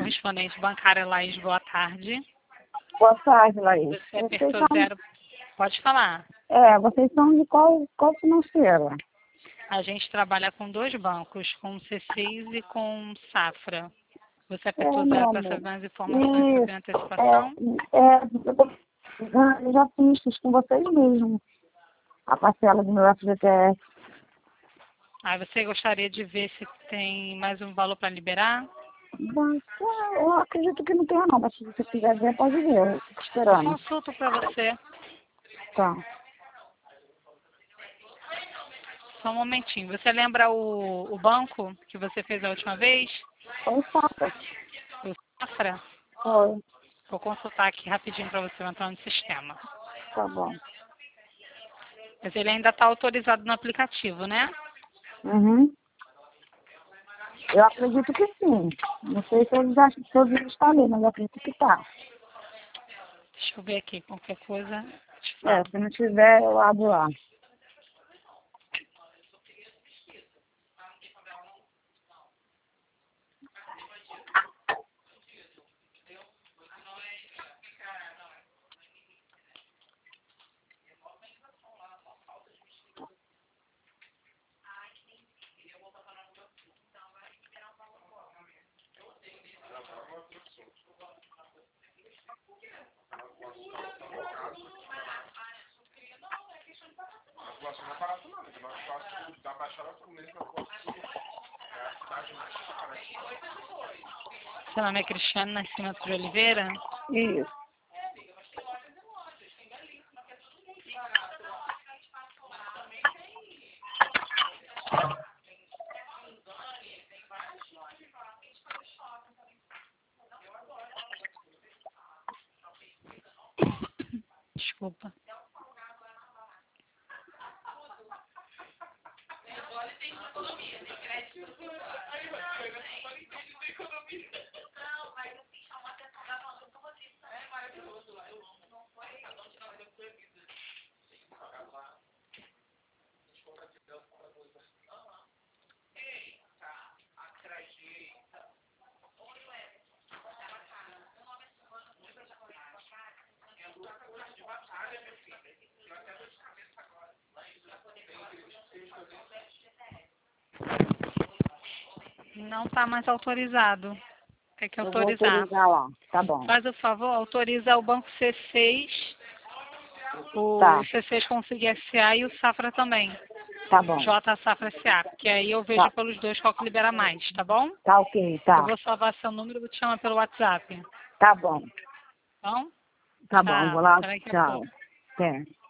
correspondente bancária, Laís, boa tarde. Boa tarde, Laís. Você apertou zero. Pode falar. Vocês são de qual financeira? A gente trabalha com dois bancos, com C6 e com Safra. Você apertou zero para saber mais informações sobre a antecipação? Eu já fiz com vocês mesmo. A parcela do meu FGTS. Você gostaria de ver se tem mais um valor para liberar? Eu acredito que não tenha não, mas se você quiser ver, pode ver. Eu fico Eu esperando. consulto para você. Tá. Só um momentinho. Você lembra o banco que você fez a última vez? Foi fácil. O Safra? Foi. Vou consultar aqui rapidinho para você entrar no sistema. Tá bom. Mas ele ainda está autorizado no aplicativo, né? Uhum. Eu acredito que sim. Não sei se eles acham que todos estão ali, mas eu acredito que tá. Deixa eu ver aqui, qualquer coisa. Te falo. Se não tiver, eu abro lá. Seu nome é Cristiano Nascimento de Oliveira? Isso. Desculpa. Não está mais autorizado. Tem que Eu vou autorizar. autorizar lá. Tá bom. Faz o favor, autoriza o Banco C6, o Tá. C6 Consiga SA e o Safra também. Tá bom. J Safra SA, que aí eu vejo pelos dois qual que libera mais, tá bom? Tá ok, tá. Eu vou salvar seu número e vou te chamar pelo WhatsApp. Tá bom. Bom? Tá bom, vou lá. Até daqui a Tchau. pouco. Até.